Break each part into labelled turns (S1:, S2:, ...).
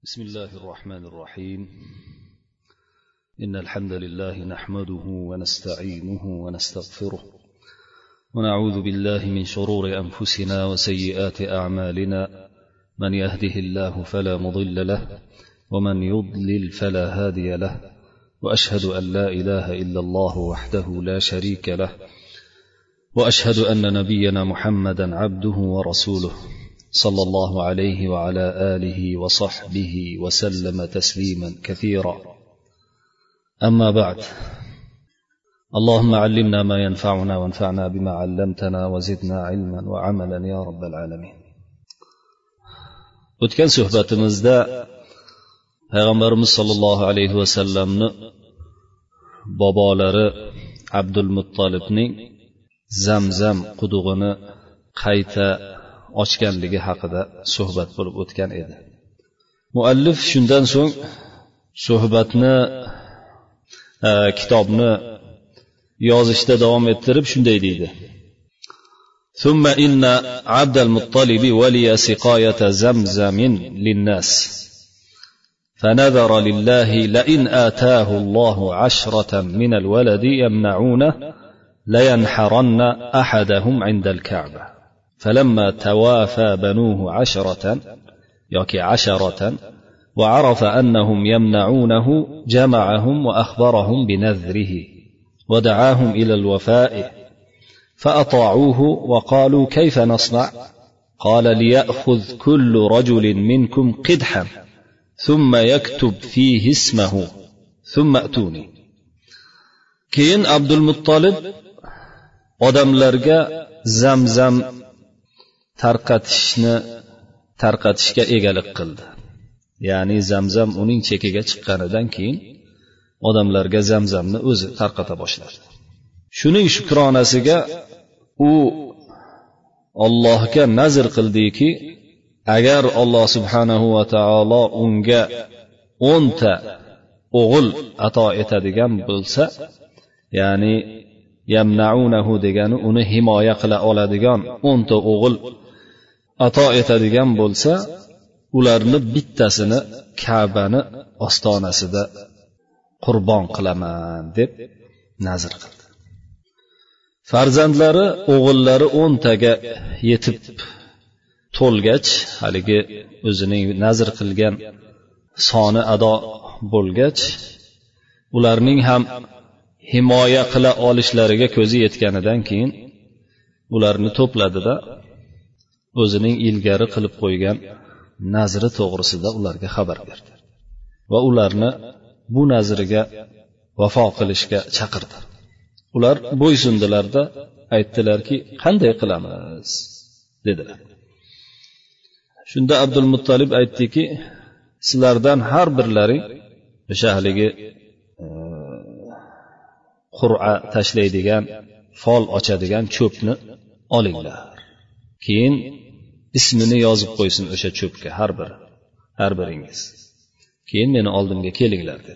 S1: بسم الله الرحمن الرحيم إن الحمد لله نحمده ونستعينه ونستغفره ونعوذ بالله من شرور أنفسنا وسيئات أعمالنا من يهده الله فلا مضل له ومن يضلل فلا هادي له وأشهد أن لا إله إلا الله وحده لا شريك له وأشهد أن نبينا محمدا عبده ورسوله صلى الله عليه وعلى آله وصحبه وسلم تسليما كثيرا أما بعد اللهم علمنا ما ينفعنا وانفعنا بما علمتنا وزدنا علما وعملا يا رب العالمين. O'tgan suhbatimizda Payg'ambarimiz sollallohu alayhi vasallamni bobolari Abdul Muttolibning Zamzam qudug'ini qayta ochganligi haqida suhbat bo'lib o'tgan edi. Muallif shundan so'ng suhbatni kitobni yozishda davom ettirib shunday deydi: ثم إن عبد المطلب ولي سقاية زمزم للناس فنذر لله لئن آتاه الله 10 من الولد يمنعونه لينحرن أحدهم عند الكعبة فلما توافى بنوه 10 وعرف أنهم يمنعونه جمعهم وأخبرهم بنذره ودعاهم إلى الوفاء فأطاعوه وقالوا كيف نصنع؟ قال ليأخذ كل رجل منكم قدحا ثم يكتب فيه اسمه ثم أتوني. كين عبد المطلب odamlarga Zamzam tarqatishga egalik qildi. Ya'ni Zamzam uning chekiga chiqqanidan keyin odamlarga Zamzamni o'zi tarqata boshladi. Shuning shukronasiga u Allohga nazr qildiki, agar Alloh subhanahu va taolo unga 10 ta o'g'il ato etadigan bo'lsa, ya'ni yamnaunahu degani uni himoya qila oladigan 10 ta o'g'il ato etadigan bo'lsa, ularni bittasini Ka'bani ostonasida qurbon qilaman deb nazr qildi. Farzandlari, o'g'illari 10 taga yetib to'lgach, haligi o'zining nazr qilgan soni ado bo'lgach, ularning ham himoya qila olishlariga ko'zi yetganidan keyin ularni to'pladida o'zining ilgari qilib qo'ygan nazri to'g'risida ularga xabar berdi va ularni bu nazriga vafo qilishga chaqirdi. Ular bo'ysundilarda aytdilarki, qanday qilamiz dedilar. Shunda Abdul Muttolib aytdiki, sizlardan har birlaring o'sha haligi qur'a tashlaydigan, fol ochadigan cho'pni olinglar. Keyin ismini yozib qo'ysin o'sha cho'pga har biringiz. Keyin meni oldimga kelinglar dedi.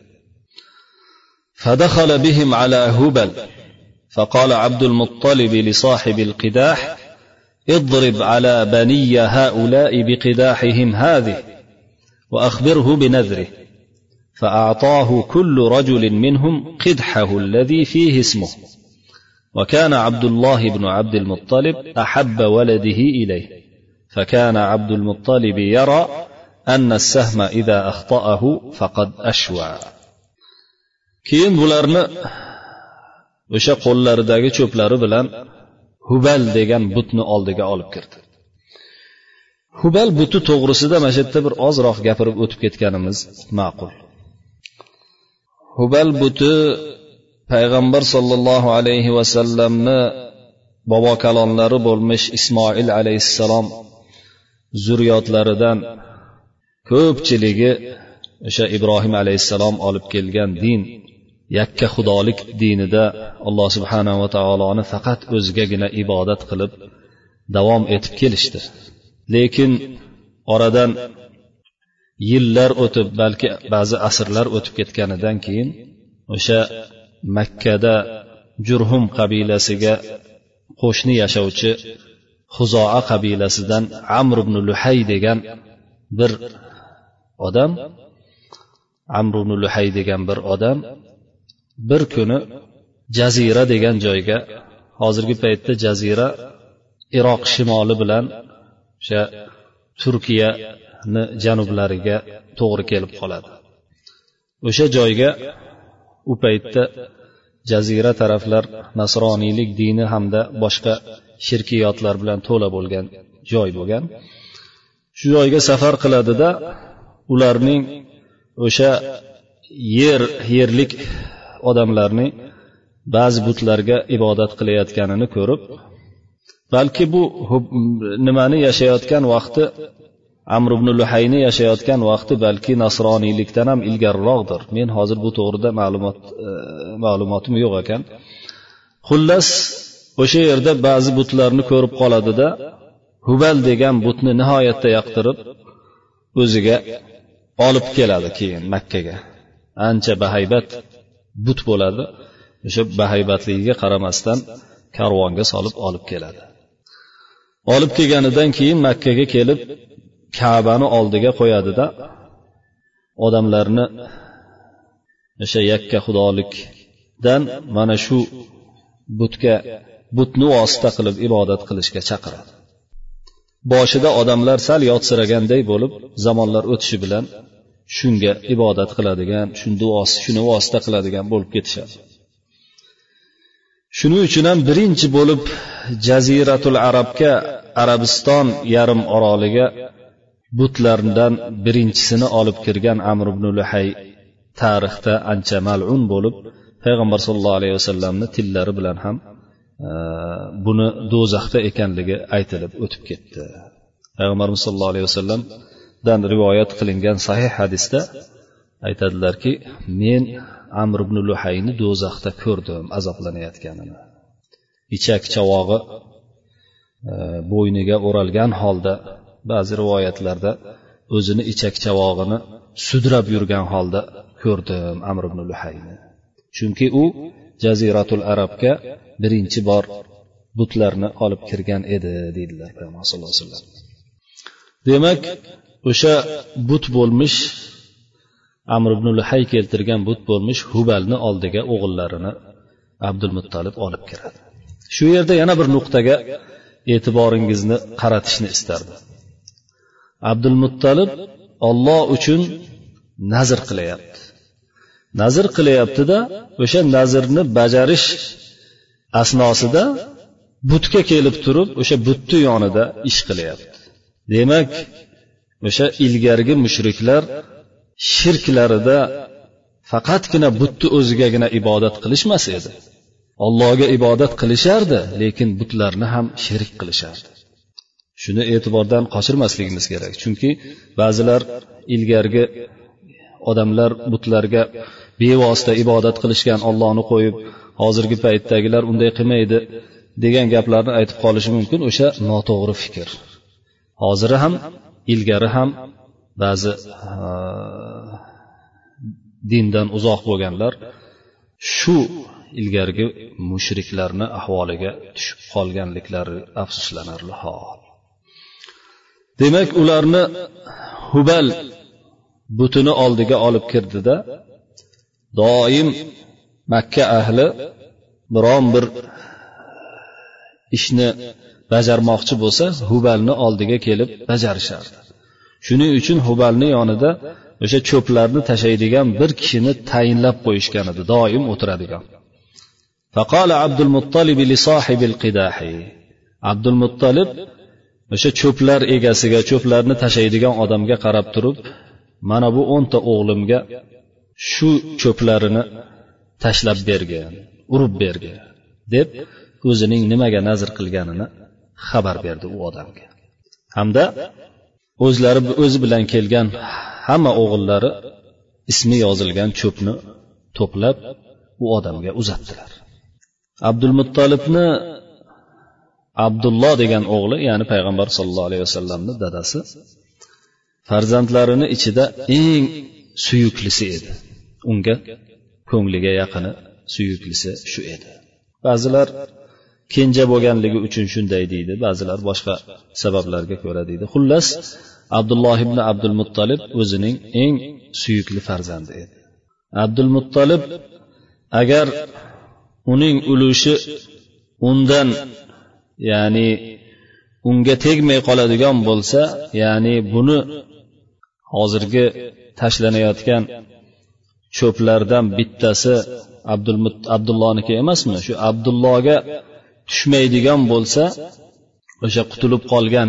S1: فدخل بهم على هبل فقال عبد المطلب لصاحب القداح اضرب على بني هؤلاء بقداحهم هذه وأخبره بنذره فأعطاه كل رجل منهم قدحه الذي فيه اسمه وكان عبد الله بن عبد المطلب أحب ولده إليه فكان عبد المطلب يرى أن السهم إذا أخطأه فقد أشوى. keyin bularni o'sha qo'llaridagi cho'plari bilan Hubal degan butni oldiga olib kirdi. Hubal buti to'g'risida mana shu yerda bir ozroq gapirib o'tib ketganimiz ma'qul. Hubal buti payg'ambar sollallohu alayhi vasallamni bobo kalonlari bo'lmish Ismoil alayhissalom zurriyotlaridan ko'pchiligi o'sha Ibrohim alayhissalom olib kelgan din, yakka xudolik dinida Alloh subhanahu va taoloni faqat o'zigagina ibodat qilib davom etib kelishdi. Lekin oradan yillar o'tib, balki ba'zi asrlar o'tib ketganidan keyin o'sha Makkada Jurhum qabilasiga qo'shni yashovchi Xuzoa qabilasidan Amr ibn Luhay degan bir odam, Amr ibn Luhay degan bir odam bir kuni Jazira degan joyga, hozirgi paytda Jazira Iroq shimoli bilan o'sha Turkiyani janublariga to'g'ri kelib qoladi. O'sha joyga u paytda Jazira taraflar nasroniylik dini hamda boshqa shirkiyotlar bilan to'la bo'lgan joy bo'lgan. Shu joyga safar qiladida, ularning o'sha yerlik odamlarning ba'zi butlarga ibodat qilayotganini ko'rib, balki bu nimani yashayotgan vaqti, Amr ibn Luhayni yashayotgan vaqti balki nasroniylikdan ham ilgariroqdir. Men hozir bu to'g'rida ma'lumotim yo'q ekan. Xullas, o'sha yerda ba'zi butlarni ko'rib qoladida, Hubal degan butni nihoyatda yoqtirib o'ziga olib keladi keyin Makkaga. Ancha bahaybat but bo'ladi. O'sha bahaybatligiga qaramasdan karvonga solib olib keladi. Olib kelganidan keyin Makkaga kelib Ka'bani oldiga qo'yadida, odamlarni o'sha yakka xudolikdan mana shu butni vosita qilib ibodat qilishga chaqiradi. Boshida odamlar sal yotsiraganday bo'lib, zamonlar o'tishi bilan shunga ibodat qiladigan, shuni vosita qiladigan bo'lib ketishadi. Shuning uchun ham birinchi bo'lib Jaziratul Arabga, Arabiston yarim oroliga butlardan birinchisini olib kirgan Amr ibn Luhay tarixda ancha mal'un bo'lib, payg'ambar sollallohu alayhi vasallamni tillari bilan ham buni do'zaxda ekanligi aytilib o'tib ketdi. Payg'ambarimiz sollallohu alayhi vasallamdan rivoyat qilingan sahih hadisda aytadilarki, men Amr ibn Luhayni do'zaxda ko'rdim azoblanayotganini. Ichak chavog'i bo'yniga o'ralgan holda, ba'zi rivoyatlarda o'zini ichak chavog'ini sudrab yurgan holda ko'rdim Amr ibn Luhayni. Chunki u Jaziratul Arabga birinchi bor butlarni olib kirgan edi, deydilar Payg'ambar sollallohu alayhi vasallam. Demak, o'sha but bo'lmish Amr ibn Luhay keltirgan but bo'lmish Hubalni oldiga o'g'illarini Abdul Muttalib olib kiradi. Shu yerda yana bir nuqtaga e'tiboringizni qaratishni istardim. Abdul Muttalib Alloh uchun nazr qilyapti. Nazr qilyapti-da, o'sha nazrni bajarish asnosida butga kelib turib, o'sha butni yonida ish qilyapti. Demak, o'sha ilgargi mushriklar shirklarida faqatgina butni o'zigagina ibodat qilishmas edi. Allohga ibodat qilishardi, lekin butlarni ham shirik qilishardi. Shuni e'tibordan qochirmasligimiz kerak. Chunki ba'zilar ilgargi odamlar butlarga bevosita ibodat qilishgan, Allohni qo'yib, hozirgi paytdagilar unday qilmaydi degan gaplarni aytib qolishi mumkin. O'sha noto'g'ri fikr. Hoziri ham, ilgari ham ba'zi dindan uzoq bo'lganlar shu ilgargi mushriklarni ahvoliga tushib qolganliklari afsuslanarli hol. Demak, ularni Hubal butini oldiga olib kirdida, doim Makka ahli biron bir ishni bajarmoqchi bo'lsa, Hubalni oldiga kelib bajarishardi. Shuning uchun Hubalni yonida o'sha cho'plarni tashaydigan bir kishini tayinlab qo'yishgan edi, doim o'tiradigan. Faqala Abdul Muttalib li sohibil qidahi. Abdul Muttalib o'sha cho'plar egasiga, cho'plarni tashaydigan odamga qarab turib, mana bu 10 ta o'g'limga shu cho'plarini tashlab bergan, urib bergan deb o'zining nimaga nazr qilganini xabar berdi u odamga. Hamda o'zi bilan kelgan hamma o'g'illari ismi yozilgan cho'pni to'plab u odamga uzatdilar. Abdul Muttalibni Abdulloh degan o'g'li, ya'ni payg'ambar sollallohu alayhi vasallamning dadasi, farzandlarini ichida eng suyuklisi edi. Unga ko'ngliga yaqini, suyuklisi shu edi. Ba'zilar kenja bo'lganligi uchun shunday deydi, ba'zilar boshqa sabablarga ko'ra deydi. Xullas, Abdulloh ibn Abdul Muttalib o'zining eng suyukli farzandi edi. Abdul Muttalib agar uning ulushi undan, ya'ni unga tegmay qoladigan bo'lsa, ya'ni buni hozirgi tashlanayotgan cho'plardan bittasi Abdullohniki emasmi? Shu Abdullohga tushmaydigan bo'lsa, o'sha qutulib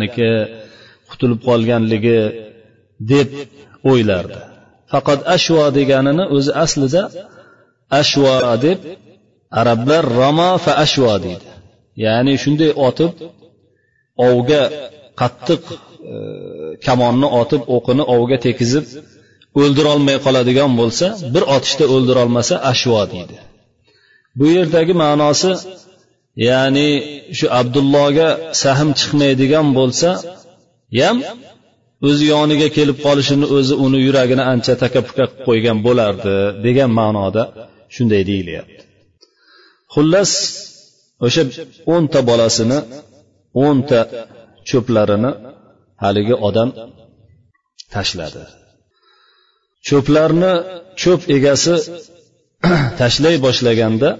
S1: qolganligi deb o'ylardi. Faqat ashvo deganini o'zi aslida ashvo deb arablar rama fa ashvo deydi. Ya'ni shunday otib ovga qattiq kamonni otib o'qini ovga tekizib o'ldira olmay qoladigan bo'lsa, bir otishda o'ldira olmasa ashvo deydi. Bu yerdagi ma'nosi, ya'ni shu Abdullohga sahm chiqmaydigan bo'lsa ham o'zi yoniga kelib qolishini o'zi uni yuragini ancha taka-puka qilib qo'ygan bo'lardi degan ma'noda shunday deyilyapti. Xullas, o'sha 10 ta bolasini, 10 ta cho'plarini haligi odam tashladi. Cho'p egasi tashlay boshlaganda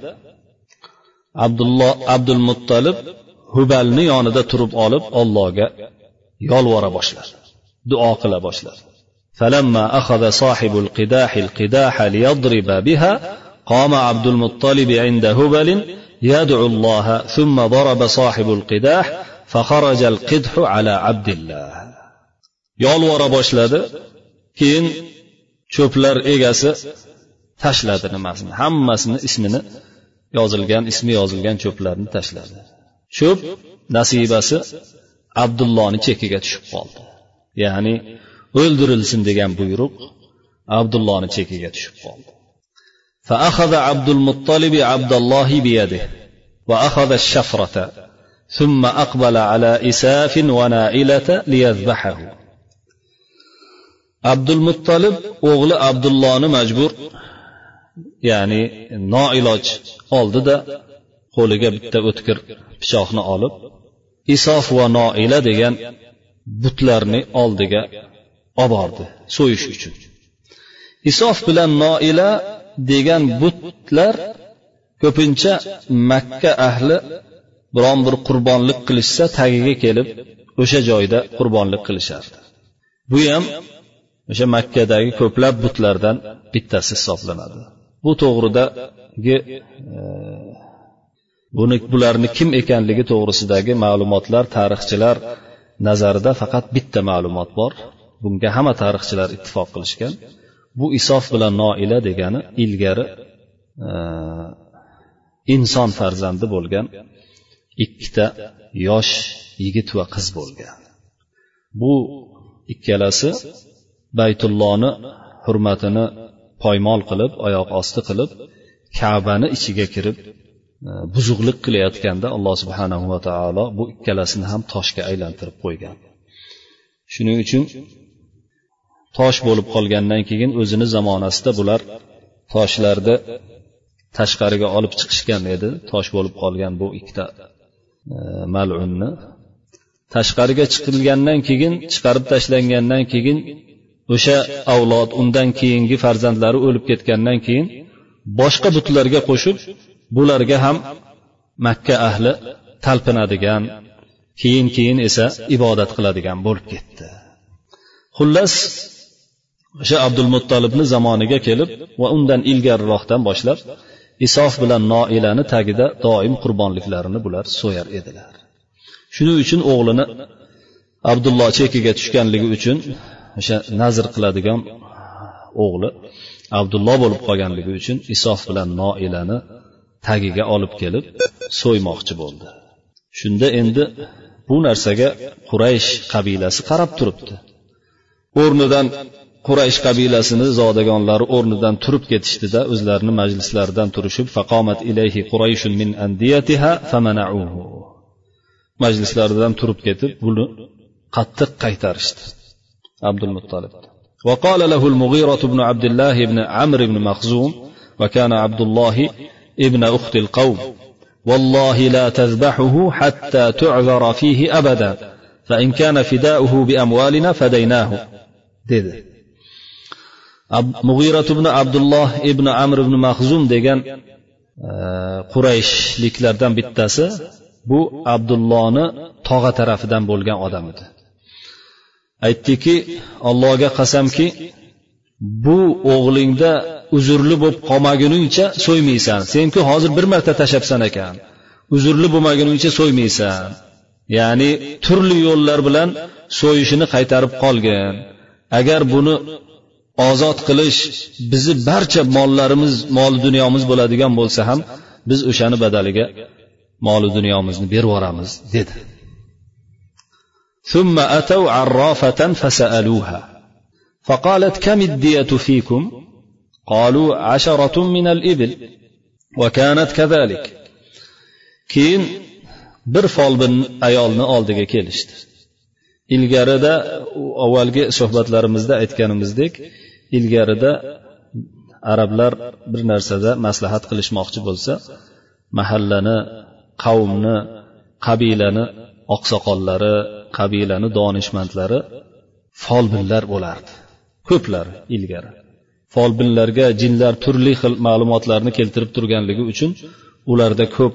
S1: Abdul Muttalib Hubalni yonida turib olib Allohga yolvora boshladi, duo qila boshladi. Falamma akhadha sahibul qidaha liyadriba biha qama Abdul Muttalib 'inda Hubal yad'u Allah thumma daraba sahibul qidah fakharaja al-qidhu ala Abdullah. Yolvora boshladi, keyin cho'plar egasi tashladi nimasini, hammasini ismi yozilgan cho'plarni tashladi. Cho'p nasibasi Abdullohning chekiga tushib qoldi. Ya'ni o'ldirilsin degan buyruq Abdullohning chekiga tushib qoldi. Fa akhadha Abdul Muttalib Abdullohi bi yadihi va akhadha ash-shafrata thumma aqbala ala isafin wa na'ilata liyadhbahu. Abdul Muttalib o'g'li Abdullohni majbur, ya'ni noiloj oldida qo'liga bitta o'tkir pichoqni olib, Isof va Noila degan butlarni oldiga olib bordi so'yish uchun. Isof bilan Noila degan butlar ko'pincha Makka ahli biron bir qurbonlik qilishsa tagiga kelib o'sha joyda qurbonlik qilishardi. Bu ham o'sha Makkadagi ko'plab butlardan bittasi hisoblanadi. Bu to'g'ridagi bularni kim ekanligi to'g'risidagi ma'lumotlar tarixchilar nazarida faqat bitta ma'lumot bor. Bunga hamma tarixchilar ittifoq qilishgan. Bu Isof bilan Noila degani ilgari inson farzandi bo'lgan ikkita yosh yigit va qiz bo'lgan. Bu ikkalasi Baytullohni hurmatini poymol qilib, oyoq osti qilib, Ka'bani ichiga kirib buzuqlik qilayotganda Alloh subhanahu va taolo bu ikkalasini ham toshga aylantirib qo'ygan. Shuning uchun tosh bo'lib qolgandan keyin o'zini zamonasida bular toshlarni tashqariga olib chiqishgan edi. Tosh bo'lib qolgan bu ikkita mal'unni tashqariga chiqarib tashlangandan keyin o'sha avlod, undan keyingi farzandlari o'lib ketgandan keyin boshqa butlarga qo'shib, bularga ham Makka ahli talpinadigan, keyin esa ibodat qiladigan bo'lib ketdi. Xullas, o'sha Abdul Muttalibni zamoniga kelib va undan ilgariroqdan boshlab Isof bilan Noilani tagida doim qurbonliklarini bular so'yar edilar. Shuning uchun o'g'lini Abdulloh chekiga tushganligi uchun o'sha nazr qiladigan o'g'li Abdulloh bo'lib qolganligi uchun Isof bilan Noilani tagiga olib kelib so'ymoqchi bo'ldi. Shunda endi bu narsaga Quraysh qabilasi qarab turibdi. O'rnidan Quraysh qabilasini zodagonlari o'rnidan turib ketishdi-da, o'zlarining majlislaridan turishib, faqomat ilayhi Qurayshun min andiyatiha famana'uhu. Majlislaridan turib ketib, buni qattiq qaytarishdi. Abdul Muttalib. Va qala lahu al-Mughira ibn Abdullah ibn Amr ibn Makhzum va kana Abdullah ibn ukhti al-qawm والله لا تذبحه حتى تعذر فيه أبدا فإن كان فداؤه بأموالنا فديناه dedi. Mug'ira ibn Abdulloh ibn Amr ibn Maxzum degan Qurayshliklardan bittasi bu Abdullohni tog'a tarafidan bo'lgan odam edi. Aytdiki, Allohga qasamki, bu o'g'lingda uzrli bo'lib qolmaguningcha so'ymaysan. Sen-ku hozir bir marta tashapsan ekan. Uzrli bo'lmaguningcha so'ymaysan. Ya'ni turli yo'llar bilan so'yishini qaytarib qolgan. Agar buni ozod qilish bizi barcha mollarimiz, mol dunyomiz bo'ladigan bo'lsa ham biz o'shani badaliga mol dunyomizni berib yuboramiz dedi. ثم أتوا عرافة فسألوها فقالت كم الدية فيكم قالوا 10 من الإبل وكانت كذلك. keyin bir folbin ayolni oldiga kelishdi. Ilgarida avvalgi suhbatlarimizda aytganimizdek, ilgarida arablar bir narsada maslahat qilishmoqchi bo'lsa, mahallani, qavmni, qabilani oqsoqollari, qabilani donishmandlari folbinlar bo'lardi. Ko'plar ilgari. Folbinlarga jinlar turli xil ma'lumotlarni keltirib turganligi uchun ularda ko'p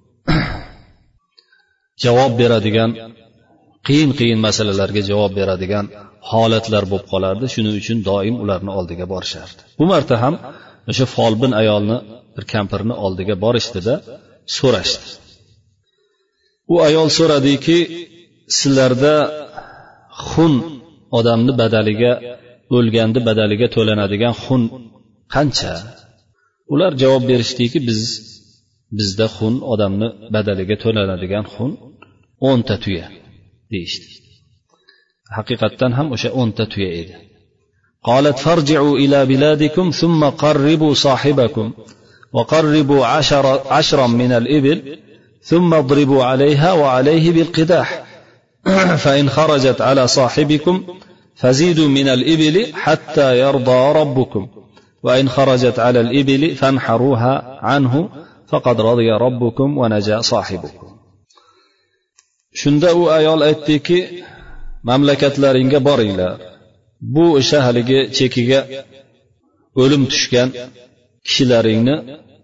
S1: javob beradigan, qiyin masalalarga javob beradigan holatlar bo'lib qolardi. Shuning uchun doim ularni oldiga borishardi. Bu marta ham o'sha folbin ayolni, bir kampirni oldiga borishdi-da, so'rashdi. U ayol so'radiki, sizlarda xun odamni badaliga, o'lgandi badaliga to'lanadigan xun qancha? Ular javob berishdiki, bizda xun odamni badaliga to'lanadigan xun 10 ta tuya deyishdi. Haqiqatan ham o'sha 10 ta tuya edi. Qalat farji'u ila biladikum thumma qarribu sahibakum wa qarribu 10 min al-ibil thumma idribu 'alayha wa 'alayhi bil-qidah fa in kharajat 'ala sahibikum fazidu min al-ibil hatta yarda rabbukum wa in kharajat 'ala al-ibil fanharuha 'anhu faqad radiya rabbukum wa naja sahibukum. Shunda u ayol aytdiki, mamlakatlaringga boringlar. Bu o'sha haligi chekiga o'lim tushgan kishilaringni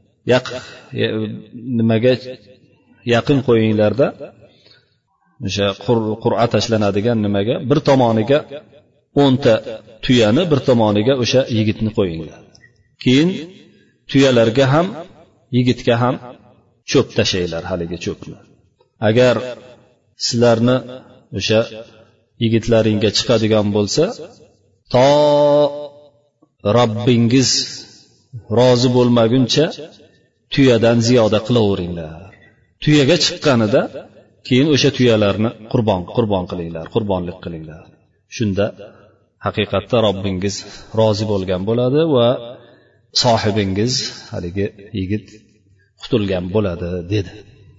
S1: nimaga yaqin qo'yinglarda, o'sha qur'a tashlanadigan nimaga bir tomoniga 10 ta tuyani, bir tomoniga o'sha yigitni qo'yinglar. Keyin tuyalarga ham, yigitga ham cho'p tashlaylar, haligi cho'pni. Agar sizlarni o'sha yigitlaringga chiqadigan bo'lsa, to Robbingiz rozi bo'lmaguncha tuyadan ziyoda qilaveringlar. Tuyaga chiqqanida keyin o'sha tuyalarni qurbon qilinglar, qurbonlik qilinglar. Shunda haqiqatda Robbingiz rozi bo'lgan bo'ladi va sohibingiz, haligi yigit qutulgan bo'ladi dedi.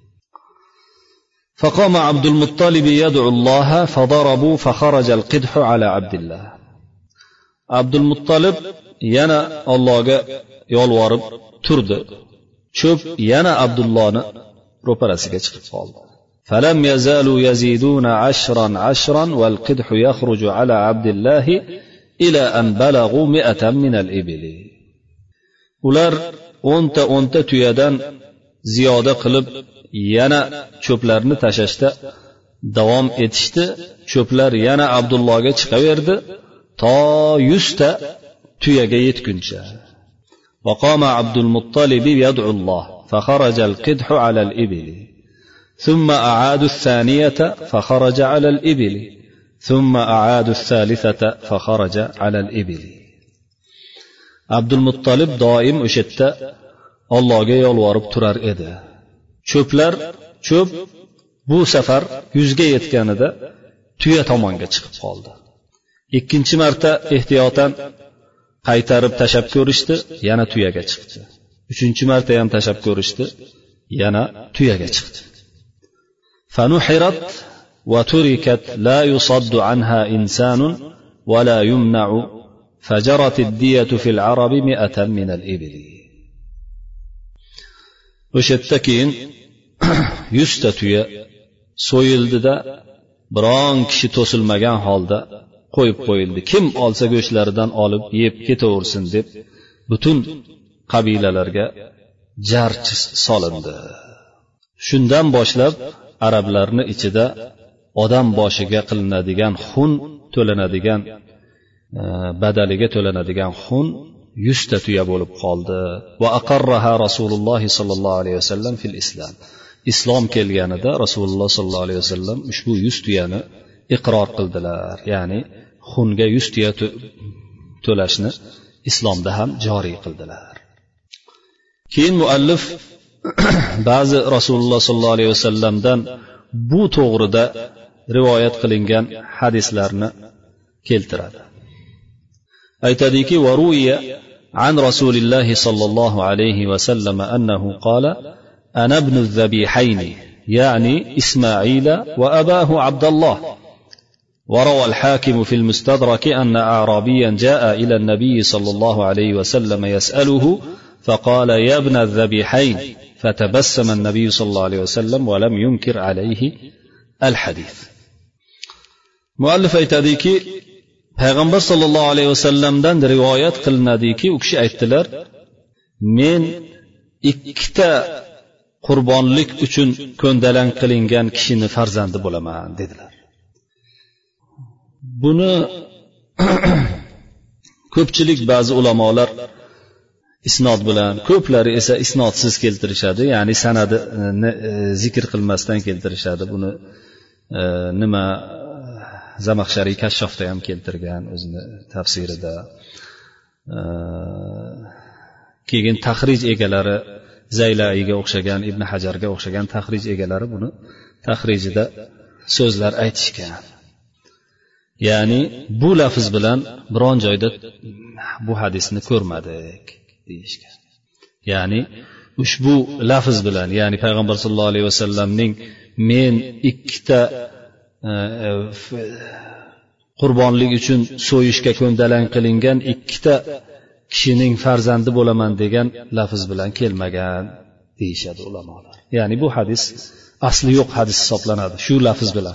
S1: فقام عبد المطلب يدعو الله فضربوا فخرج القدح على عبد الله. عبد المطلب yana Allohga yolvorib turdi. Cho'p yana Abdullohni ro'parasiga chiqib qoldi. فلم يزالوا يزيدون 10 والقدح يخرج على عبد الله إلى أن بلغوا 100 من الإبل. ular 10 ta tuyadan ziyoda qilib yana cho'plarni tashashda davom etishdi. Cho'plar yana Abdullohga chiqaverdi to 100 ta tuyaga yetguncha. وقام عبد المطلب يدعو الله فخرج القدح على الإبل ثم أعادوا 2 فخرج على الإبل ثم أعادوا 3 فخرج على الإبل. عبد المطلب doim o'sha yerda Allohga yolvorib turar edi. Cho'p bu safar 100 ga yetganida tuya tomonga chiqib qoldi. Ikkinchi marta ehtiyotan qaytarib tashab ko'rishdi, yana tuyaga chiqdi. Uchinchi marta ham tashab ko'rishdi, yana tuyaga chiqdi. Fanuhirat wa turikat la yusaddu anha insanun wa la yumna'u fajarat ad-diyatu fil arabi 100 min al-ibil. O'sha yerda keyin 100 ta tuya so'yildida biron kishi to'silmagan holda qo'yib qo'yildi. Kim olsa go'shtlaridan olib yeb ketaversin deb butun qabilalarga jarch solindi. Shundan boshlab arablarning ichida odam boshiga qilinadigan xun to'lanadigan badaliga to'lanadigan xun 100 ta tuya bo'lib qoldi. Va aqarraha Rasululloh sollallohu alayhi vasallam fil islom. Islom kelganida Rasululloh sollallohu alayhi vasallam ushbu 100 tuyani iqror qildilar. Ya'ni xunga 100 tuya to'lashni islomda ham joriy qildilar. Keyin muallif ba'zi Rasululloh sollallohu alayhi vasallamdan bu to'g'rida rivoyat qilingan hadislarni keltiradi. Aytadiki: "Va ruya an Rasulilloh sollallohu alayhi vasallam annahu qala: ana ibnu az-zabihayn, ya'ni Ismoila va abahu Abdullah." وروى الحاكم في المستدرك أن أعرابيا جاء إلى النبي صلى الله عليه وسلم يسأله فقال: يا ابن الذبيحين، فتبسم النبي صلى الله عليه وسلم ولم ينكر عليه الحديث. مؤلف aytadiki, payg'ambar sollallohu alayhi vasallamdan rivoyat qilinadiki, u kishi aytdilar: men ikkita qurbonlik uchun ko'ndalang qilingan kishini farzandi bo'laman dedilar. Buni ko'pchilik ba'zi ulamolar isnod bilan, ko'plari esa isnodsiz keltirishadi, ya'ni sanadini zikr qilmasdan keltirishadi. Buni nima Zamaxshariy Kashshofda ham keltirgan o'zini tafsirida. Keyin tahrij egalari Zaylaiga o'xshagan, Ibn Hajarga o'xshagan tahrij egalari buni tahrijida so'zlar aytishgan. Ya'ni bu lafz bilan biron joyda bu hadisni ko'rmadik deyishgan. Ya'ni ushbu lafz bilan, ya'ni payg'ambar sollallohu alayhi vasallamning men ikkita qurbonlik uchun so'yishga ko'ndalang qilingan ikkita kishining farzandi bo'laman degan lafz bilan kelmagan deyishadi ulamolar. Ya'ni bu hadis asli yo'q hadis hisoblanadi shu lafz bilan.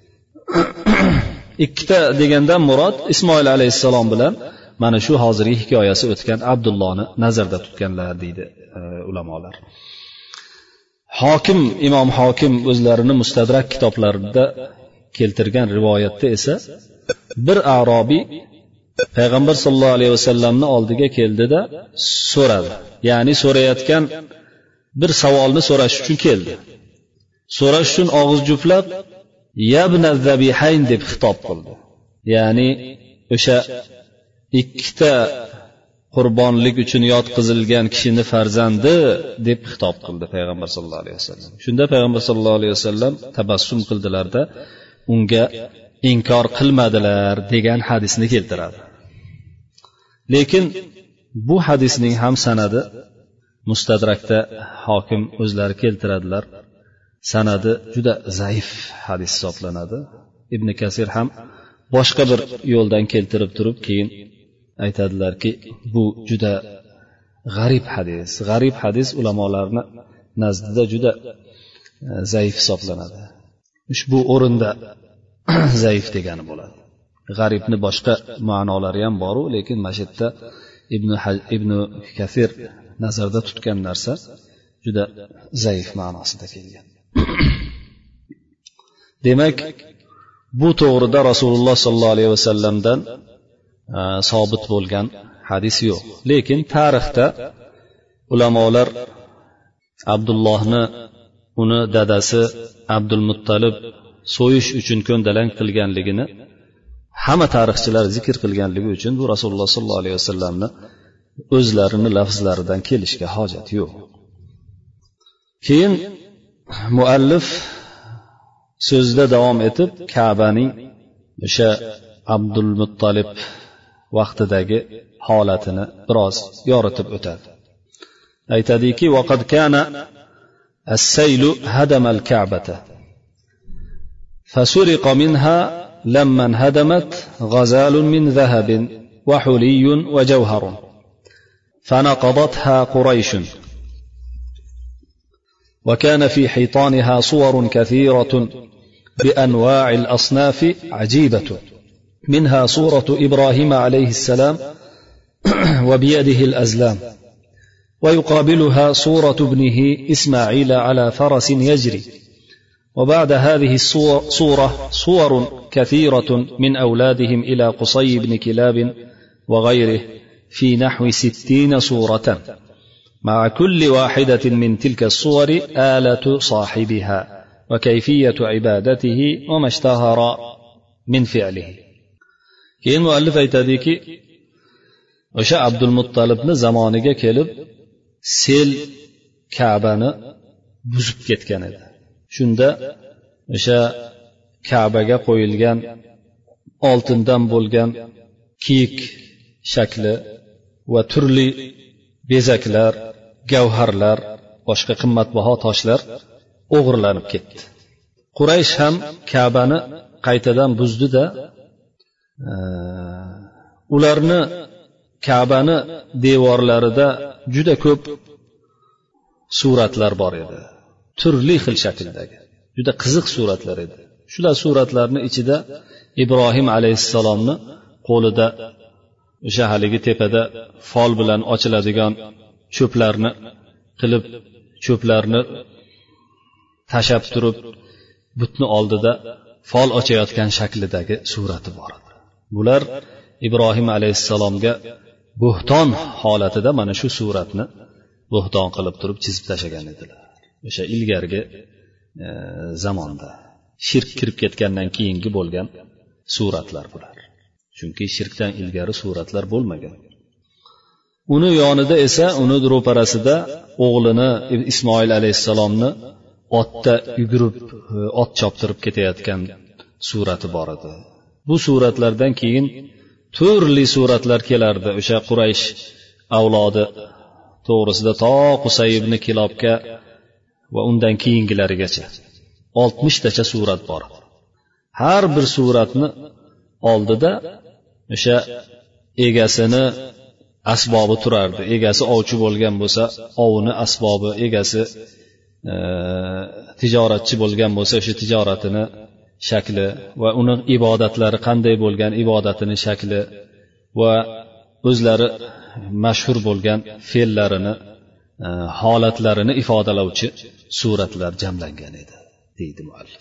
S1: Ikkita degandan murod Ismoil alayhissalom bilan mana shu hozirgi hikoyasi o'tgan Abdullohni nazarda tutganlar deydi ulamolar. Hokim, Imom Hokim o'zlarini Mustadrak kitoblarida keltirgan rivoyatda esa bir arobiy payg'ambar sollallohu alayhi vasallamning oldiga keldida so'radi. Ya'ni so'rayotgan bir savolni so'rash uchun keldi. So'rash uchun og'iz juftlab Yabna zabihayn deb xitob qildi. Ya'ni o'sha ikkita qurbonlik uchun yotqizilgan kishini farzandi deb xitob qildi payg'ambar sollallohu alayhi vasallam. Shunda payg'ambar sollallohu alayhi vasallam tabassum qildilarda unga inkor qilmadilar degan hadisni keltiradi. Lekin bu hadisning ham sanadi Mustadrakda Hokim o'zlari keltiradilar. Sanadi juda zaif hadis hisoblanadi. Ibn Kasir ham boshqa bir yo'ldan keltirib turib keyin aytadilarki, bu juda g'arib hadis. G'arib hadis ulamolarning nazdida juda zaif hisoblanadi. Ushbu o'rinda zaif degani bo'ladi. G'aribni boshqa ma'nolari ham bor, lekin masjidda Ibn Kasir nazarda tutgan narsa juda zaif ma'nosida kelgan. Demak, bu to'g'rida Rasululloh sollallohu alayhi vasallamdan sobit bo'lgan hadis yo'q. Lekin tarixda ulamolar Abdullohni uni dadasi Abdul Muttalib so'yish uchun ko'ndalang qilganligini hamma tarixchilar zikr qilganligi uchun bu Rasululloh sollallohu alayhi vasallamni o'zlarini lafzlaridan kelishga hojat yo'q. Keyin muallif so'zida davom etib Ka'baning o'sha Abdul Muttalib vaqtidagi holatini biroz yoritib o'tadi. Aytadiki: "Vaqad kana as-saylu hadama al-Ka'bata fasuriqa minha lamma hadamat ghazalun min dhahabin wa huliyun wa jawharun fanaqadatha Quraysh وكان في حيطانها صور كثيرة بأنواع الأصناف عجيبة، منها صورة إبراهيم عليه السلام وبيده الأزلام، ويقابلها صورة ابنه إسماعيل على فرس يجري. وبعد هذه الصورة صور كثيرة من أولادهم إلى قصي بن كلاب وغيره في نحو 60 صورة، مع كل واحدة من تلك الصور آلة صاحبها وكيفية عبادته وما اشتهر من فعله. كين مؤلف aytadiki, o'sha Abdul Muttalibni zamoniga kelib sel Ka'bani buzib ketgan edi. Shunda o'sha Ka'baga qo'yilgan oltindan bo'lgan kiyik shakli va turli bezaklar, gavharlar, boshqa qimmatbaho toshlar o'g'irlanib ketdi. Quraysh ham Ka'bani qaytadan buzdi-da, ularni Ka'bani devorlarida juda ko'p suratlar bor edi. Turli xil shakldagi, juda qiziq suratlar edi. Shular suratlarning ichida Ibrohim alayhissalomni qo'lida o'sha haligi tepada fol bilan ochiladigan cho'plarni qilib, cho'plarni tashab turib, butni oldida fol ochayotgan shaklidagi surati bor edi. Bular Ibrohim alayhissalomga bo'hton holatida mana shu suratni bo'hton qilib turib chizib tashlagan edilar. O'sha ilgargi zamonda shirk kirib ketgandan keyingi bo'lgan suratlar bular. Chunki shirkdan ilgari suratlar bo'lmagan. Uni yonida esa, uni ro'parasida o'g'lini Ismoil alayhissalomni otda yugurib, ot choptirib ketayotgan surati bor edi. Bu suratlardan keyin turli suratlar kelardi. O'sha Quraysh avlodi to'g'risida to Qusay ibn Kilobga va undan keyingilarigacha 60 tacha surat bor. Har bir suratni oldida o'sha egasini asbobi turardi. Egasi ovchi bo'lgan bo'lsa, ovini asbobi, egasi tijoratchi bo'lgan bo'lsa, o'sha tijoratini shakli va uning ibodatlari qanday bo'lgan, ibodatini shakli va o'zlari mashhur bo'lgan fe'llarini, holatlarini ifodalovchi suratlar jamlangan edi, deydi muallif.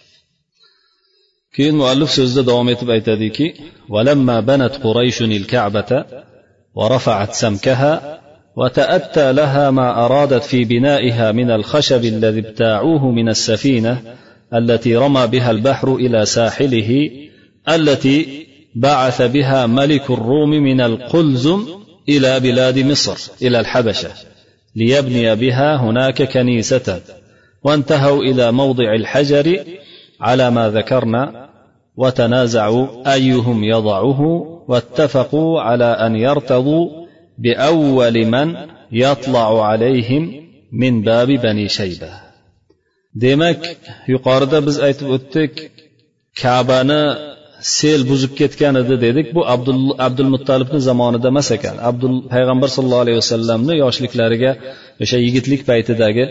S1: Keyin muallif so'zida davom etib aytadiki, "Walamma banat Qurayshun al-Ka'bata wa rafa'at samkaha wa ta'atta laha ma aradat fi bina'iha min al-khashab alladhi ibta'uhu min as-safinah التي رمى بها البحر إلى ساحله التي بعث بها ملك الروم من القلزم إلى بلاد مصر إلى الحبشة ليبني بها هناك كنيسة، وانتهوا إلى موضع الحجر على ما ذكرنا، وتنازعوا أيهم يضعه، واتفقوا على أن يرتضوا بأول من يطلع عليهم من باب بني شيبة." Demak, yuqorida biz aytib o'tdik, Ka'bani sel buzib ketgan edi dedik. Bu Abdul Muttalibning zamonida emas ekan. Payg'ambar sollallohu alayhi vasallamning yoshliklariga, o'sha yigitlik paytidagi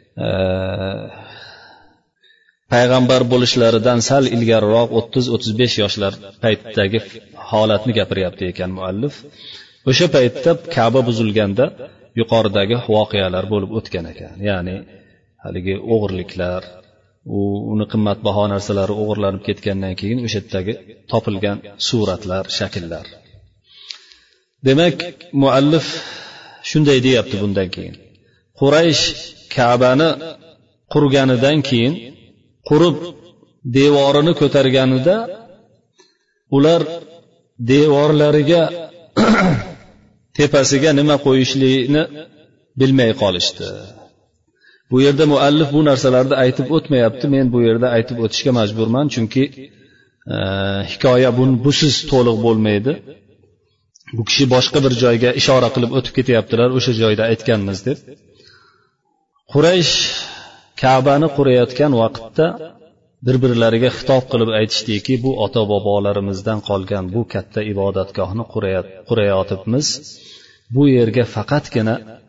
S1: payg'ambar bo'lishlaridan sal ilgariroq 30-35 yoshlar paytidagi holatni gapiryapti ekan muallif. O'sha paytda Ka'ba buzilganda yuqoridagi voqealar bo'lib o'tgan ekan. Ya'ni haligi o'g'irliklar, uni qimmatbaho narsalari o'g'irlanib ketgandan keyin o'sha yerdagi topilgan suratlar, shakllar. Demak, muallif shunday deyapti bundan keyin. Quraysh Ka'bani qurganidan keyin, qurib devorini ko'targanida ular devorlariga tepasiga nima qo'yishlikni bilmay qolishdi. Bu yerda muallif bu narsalarni aytib o'tmayapti. Men bu yerda aytib o'tishga majburman, chunki hikoya busiz to'liq bo'lmaydi. Bu kishi boshqa bir joyga ishora qilib o'tib ketyaptilar, o'sha joyda aytganmiz deb. Quraysh Ka'bani qurayotgan vaqtda bir-birlariga xitob qilib aytishdiki, bu ota-bobolarimizdan qolgan bu katta ibodatgohni qurayotibmiz. Bu yerga faqatgina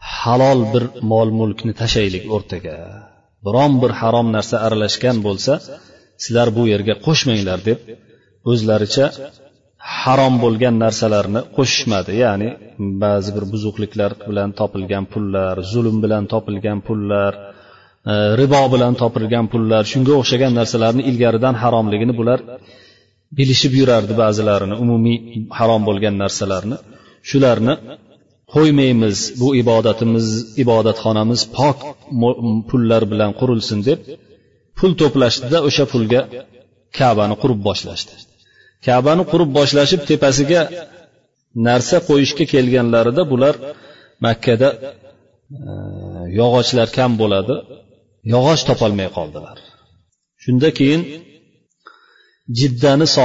S1: halol bir mol mulkni tashaylik o'rtaga, biron bir harom narsa aralashgan bo'lsa sizlar bu yerga qo'shmanglar deb o'zlaricha harom bo'lgan narsalarni qo'shishmadi. Ya'ni ba'zi bir buzuqliklar bilan topilgan pullar, zulm bilan topilgan pullar, ribo bilan topilgan pullar, shunga o'xshagan narsalarni ilgaridan haromligini bular bilishib yurardi. Ba'zilarini umumiy harom bo'lgan narsalarni, shularni qo'ymaymiz, bu ibodatxonamiz pok pullar bilan qurilsin deb pul to'plashdida o'sha pulga Ka'bani qurib boshlashdi. Ka'bani qurib boshlashib tepasiga narsa qo'yishga kelganlarida bular Makkada yog'ochlar kam bo'ladi, yog'och topolmay qoldilar. Shunda keyin Jiddani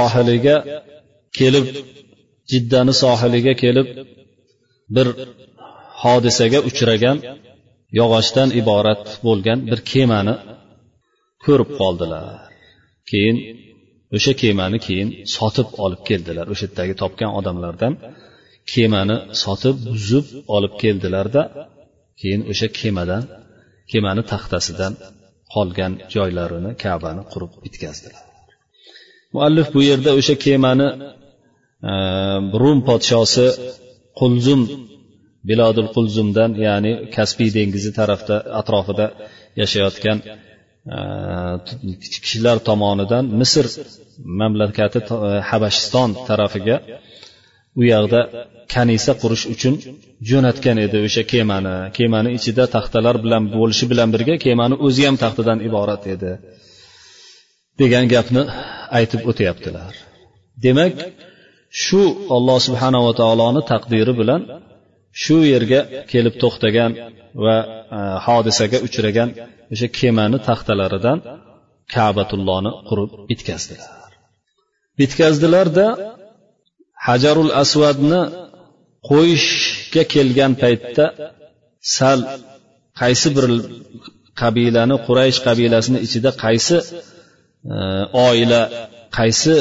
S1: sohiliga kelib bir hodisaga uchragan yog'ochdan iborat bo'lgan bir kemani ko'rib qoldilar. Keyin o'sha kemani sotib olib keldilar. O'sha yerdagi topgan odamlardan kemani sotib, buzib olib keldilarda, keyin o'sha kemani taxtasidan qolgan joylarini Ka'bani qurib bitkazdilar. Muallif bu yerda o'sha kemani Rum podshosi Qulzum, Bilodul Qulzumdan, ya'ni Kaspiy dengizi tarafda atrofida yashayotgan kishilar tomonidan Misr mamlakati Habashiston tarafiga u yoqda kanisa qurish uchun jo'natgan edi o'sha kemani ichida taxtalar bilan bo'lishi bilan birga kemani o'zi ham taxtadan iborat edi degan gapni aytib o'tyaptilar. Demak, shu Alloh subhanahu va taoloning taqdiri bilan shu yerga kelib to'xtagan va hodisaga uchragan o'sha kemani taxtalaridan Ka'batullohni qurib bitkazdilarda Hajarul Aswadni qo'yishga kelgan paytda sal qaysi bir qabilani, Quraysh qabilasini ichida qaysi oila, qaysi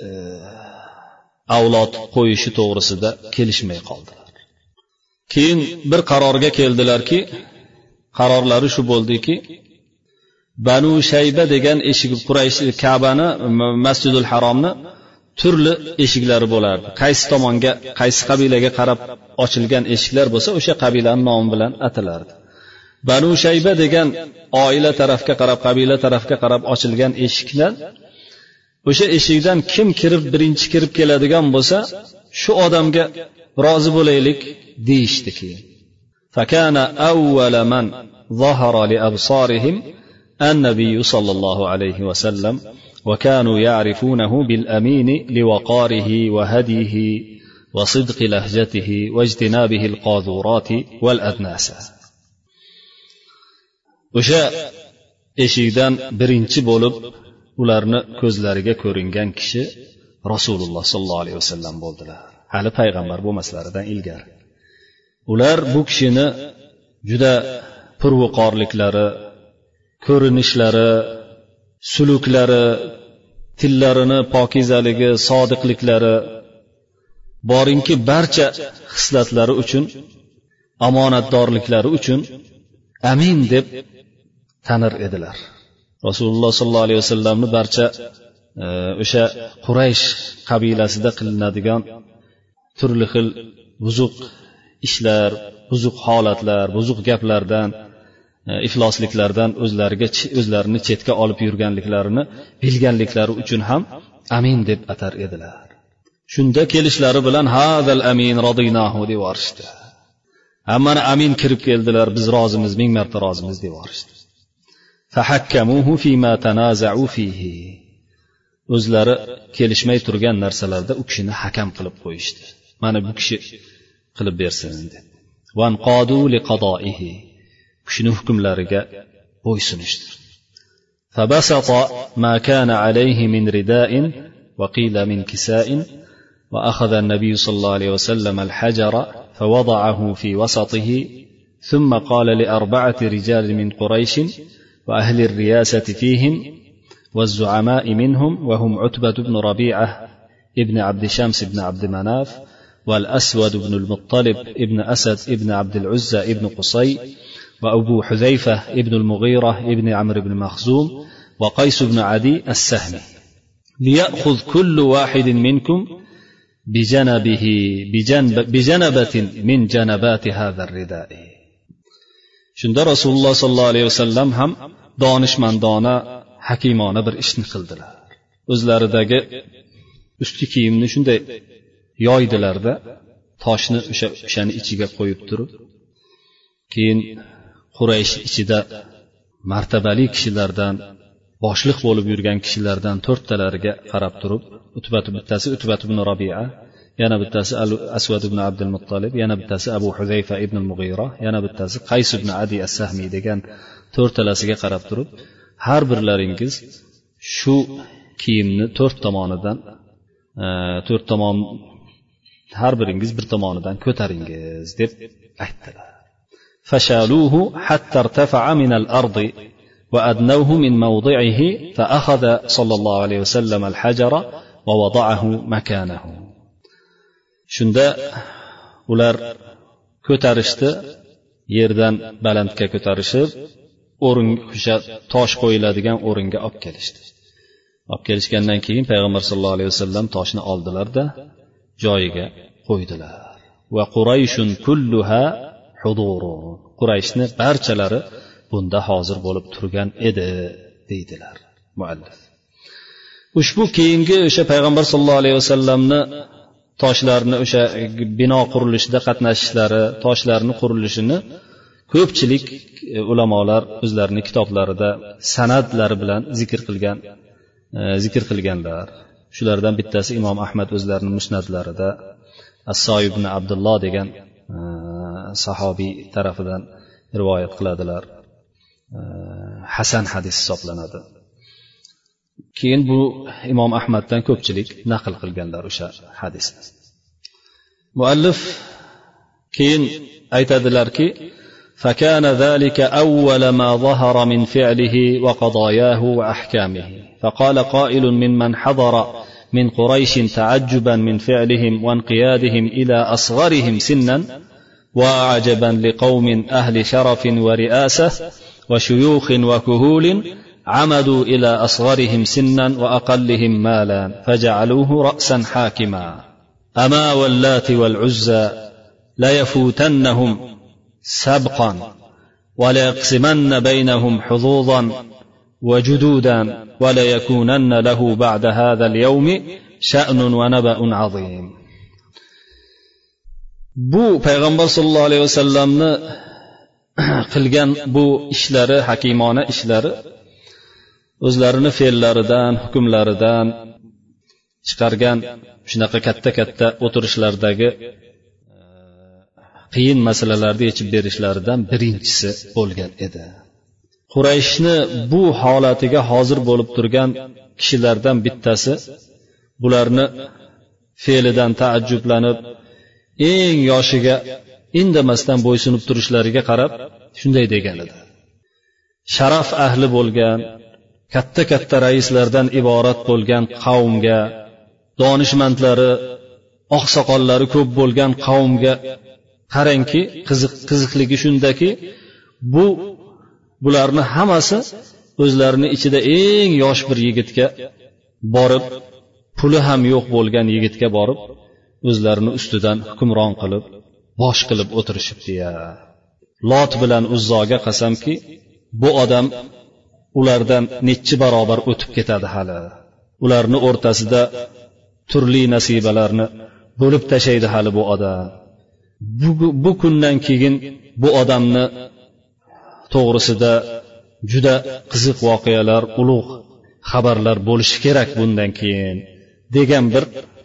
S1: avlod qo'yishi to'g'risida kelishmay qoldilar. Keyin bir qarorga keldilarki, qarorlari shu bo'ldiki, Banu Shayba degan eshik, Quraysh Ka'bani, Masjidul Haromni turli eshiklari bo'lardi. Qaysi tomonga, qaysi qabilaga qarab ochilgan eshiklar bo'lsa, o'sha qabilaning nomi bilan atalardi. Banu Shayba degan oila tarafga qarab, qabila tarafga qarab ochilgan eshiklar, o'sha eshikdan kim birinchi kirib keladigan bo'lsa, shu odamga rozi bo'laylik deyishdi. Keyin fakana awwala man zahara li absarihim an-nabiy sallallohu alayhi va sallam va kanu ya'rifunahu bil amin li waqarihi va hadihi va sidqi lahjatihi va ijtinabihi al-qadurati wal adnasa. O'sha eshikdan birinchi bo'lib ularni ko'zlariga ko'ringan kishi Rasululloh sallallohu alayhi vasallam bo'ldilar. Hali payg'ambar bo'lmaslaridan ilgari. Ular bu kishini juda purviqorliklari, ko'rinishlari, suluklari, tillarini pokizaligi, sodiqliklari, borinki barcha xislatlari uchun, omonatdorliklari uchun amin deb tanir edilar. Rasululloh sallallohu alayhi vasallamni barcha o'sha Quraysh qabilasida qilinadigan turli xil buzuq ishlar, buzuq holatlar, buzuq gaplardan, iflosliklardan o'zlarini chetga olib yurganliklarini bilganliklari uchun ham amin deb atar edilar. Shunda kelishlari bilan hazal amin radinahu deb yorishdi. Hammani amin kirib keldilar, biz rozimiz, ming marta rozimiz deb yorishdi. Fahakkamuhu fima tanaza'u fihi. O'zlari kelishmay turgan narsalarda u kishini hakam qilib qo'yishdi. Mana bu kishi qilib bersin deb. Wanqadu liqada'ihi. Kishining hukmlariga bo'ysunishdi. Fabasata ma kana alayhi min rida'in wa qila min kisa'in wa akhadha an-nabiy sallallahu alayhi wasallam al-hajara fawada'ahu fi wasatihi thumma qala li arba'ati rijal min Quraysh wa ahli ar-riyasati fihim والزعماء منهم وهم عتبة بن ربيعة ابن عبد شمس بن عبد مناف والأسود بن المطلب ابن أسد ابن عبد العزى ابن قصي وأبو حذيفة ابن المغيرة ابن عمرو بن مخزوم وقيس بن عدي السهمي ليأخذ كل واحد منكم بجنبة من جنبات هذا الرداء. Shunda Rasululloh sollallohu alayhi vasallam ham donishmandona, hakimona bir ishni qildilar. O'zlaridagi ustki kiyimni shunday yoydilarda, toshni o'shani ichiga qo'yib turib, keyin Quraysh ichida martabali kishilardan, boshliq bo'lib yurgan kishilardan 4 talariga qarab turib, bittasi Utbat ibn Rabi'a, yana bittasi Aswad ibn Abdul Muttalib, yana bittasi Abu Huzayfa ibn al-Mughira, yana bittasi Qays ibn Adi as-Sahmi degan 4 talasiga qarab turib, har birlaringiz shu kiyimni 4 tomonidan har biringiz bir tomonidan ko'taringiz deb aytdilar. Fashaluhu hatta irtafa'a min al-ardi wa adnawhu min mawdi'ihi fa akhadha sallallohu alayhi vasallam al-hajara wa wada'ahu makanahu. Shunda ular ko'tarishdi, yerdan balandga ko'tarishib, o'sha tosh qo'yiladigan o'ringa olib kelishdi. Olib kelishgandan keyin payg'ambar sollallohu alayhi vasallam toshni oldilar-da, joyiga qo'ydilar. Va Qurayshun kulluha hudurun. Qurayshni barchalari bunda hozir bo'lib turgan edi, deydilar muallif. Ushbu keyingi o'sha payg'ambar sollallohu alayhi vasallamni toshlarni o'sha bino qurilishida qatnashishlari, toshlarni qurilishini ko'pchilik ulamolar o'zlarining kitoblarida sanadlari bilan zikr qilganlar. Shulardan bittasi Imom Ahmad o'zlarining musnadlarida As-Soy ibn Abdulloh degan sahobiy tarafidan rivoyat qiladilar. Hasan hadis hisoblanadi. Keyin bu Imom Ahmaddan ko'pchilik naql qilganlar o'sha hadisni. Muallif keyin aytadilarki, فكان ذلك أول ما ظهر من فعله وقضاياه وأحكامه. فقال قائل ممن حضر من قريش تعجبا من فعلهم وانقيادهم إلى أصغرهم سنا وعجبا لقوم أهل شرف ورئاسة وشيوخ وكهول عمدوا إلى أصغرهم سنا وأقلهم مالا فجعلوه رأسا حاكما. أما واللات والعزى لا يفوتنهم سبقا ولا يقسمن بينهم حظوظا وجدودا ولا يكونن له بعد هذا اليوم شأن ونبأ عظيم. Bu payg'ambar sollallohu alayhi vasallamni qilgan bu ishlari, hakimona ishlari o'zlarini fe'llaridan, hukmlaridan chiqargan shunaqa katta o'tirishlardagi qiyin masalalarni yechib berishlaridan birinchisi bo'lgan edi. Qurayshni bu holatiga hozir bo'lib turgan kishilardan bittasi bularni fe'lidan taajjublanib, eng yoshiga indamasdan bo'ysunib turishlariga qarab shunday degan edi. Sharaf ahli bo'lgan, katta raislardan iborat bo'lgan qavmga, donishmandlari, oqsoqollari ko'p bo'lgan qavmga qarangki, qiziqligi shundaki, bularni hammasi o'zlarini ichida eng yosh bir yigitga borib, puli ham yo'q bo'lgan yigitga borib, o'zlarini ustidan hukmron qilib, bosh qilib o'tirishibdi ya. Lot bilan Uzzoga qasamki, bu odam ulardan necha barobar o'tib ketadi hali. Ularni o'rtasida turli nasibalarni bo'lib tashlaydi hali bu odam. Bu kundan keyin bu odamni to'g'risida juda qiziq voqealar, ulug' xabarlar bo'lishi kerak bundan keyin degan bir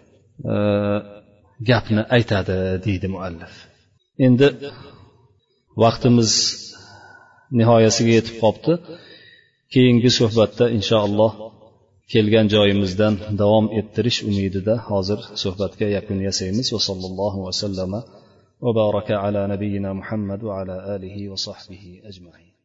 S1: gapni aytadi, deydi muallif. Endi vaqtimiz nihoyasiga yetib qopti. Keyingi suhbatda inshaalloh kelgan joyimizdan davom ettirish umidida hozir suhbatga yakun yasaymiz. Va sallallohu va sallama va baraka ala nabiyyina Muhammad va ala alihi va sahbihi ajma'in.